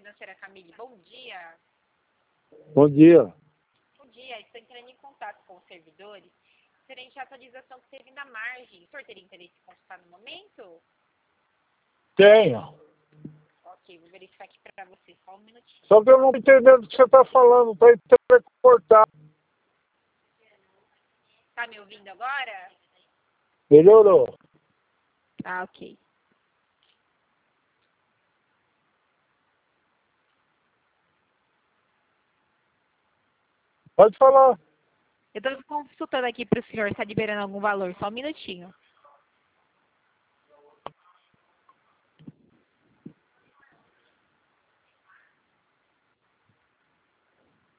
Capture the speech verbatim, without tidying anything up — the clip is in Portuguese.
Financeira Camille, bom dia. Bom dia. Bom dia, estou entrando em contato com os servidores referente à atualização que teve na margem. O senhor teria interesse em consultar no momento? Tenho. Ok, vou verificar aqui para você, só um minutinho. Só que eu não estou entendendo o que você está falando, está entrecortado. Tá me ouvindo agora? Melhorou. Ah, ok. Pode falar. Eu estou consultando aqui para o senhor, está liberando algum valor, só um minutinho.